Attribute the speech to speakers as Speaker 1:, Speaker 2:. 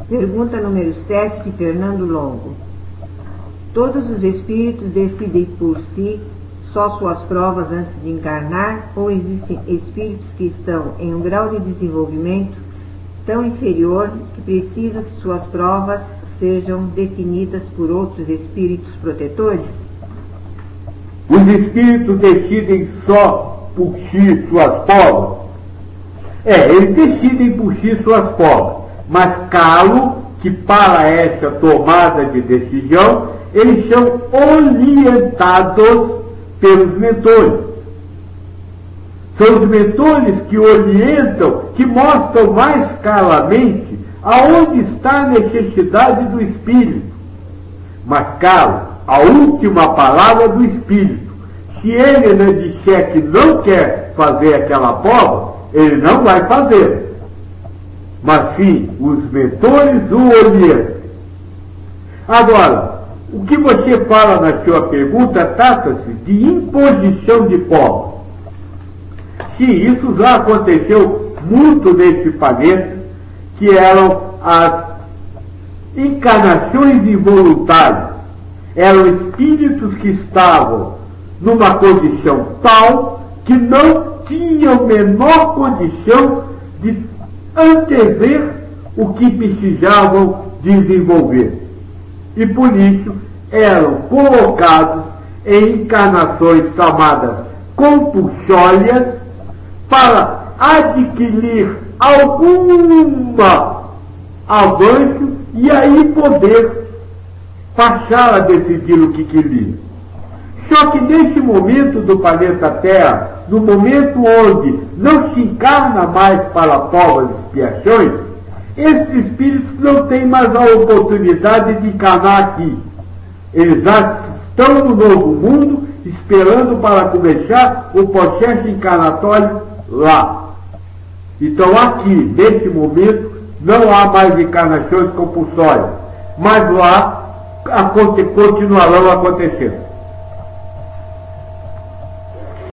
Speaker 1: Pergunta número 7 de Fernando Longo. Todos os espíritos decidem por si só suas provas antes de encarnar, ou existem espíritos que estão em um grau de desenvolvimento tão inferior que precisam que suas provas sejam definidas por outros espíritos protetores?
Speaker 2: Os espíritos decidem só por si suas provas? Eles decidem por si suas provas, mas claro que para essa tomada de decisão eles são orientados pelos mentores. São os mentores que orientam, que mostram mais claramente aonde está a necessidade do espírito. Mas, claro, a última palavra do espírito. Se ele não disser que não quer fazer aquela prova, ele não vai fazer. Mas sim, os mentores o orientam. Agora, o que você fala na sua pergunta trata-se de imposição de prova. Sim, isso já aconteceu muito nesse planeta, que eram as encarnações involuntárias. Eram espíritos que estavam numa condição tal que não tinham menor condição de antever o que precisavam desenvolver. E por isso eram colocados em encarnações chamadas compulsórias para adquirir algum avanço e aí poder passar a decidir o que queria. Só que nesse momento do planeta Terra, no momento onde não se encarna mais para provas e expiações, esses espíritos não têm mais a oportunidade de encarnar aqui. Eles já estão no novo mundo, esperando para começar o processo encarnatório lá. Então aqui, nesse momento, não há mais encarnações compulsórias, mas lá continuarão acontecendo.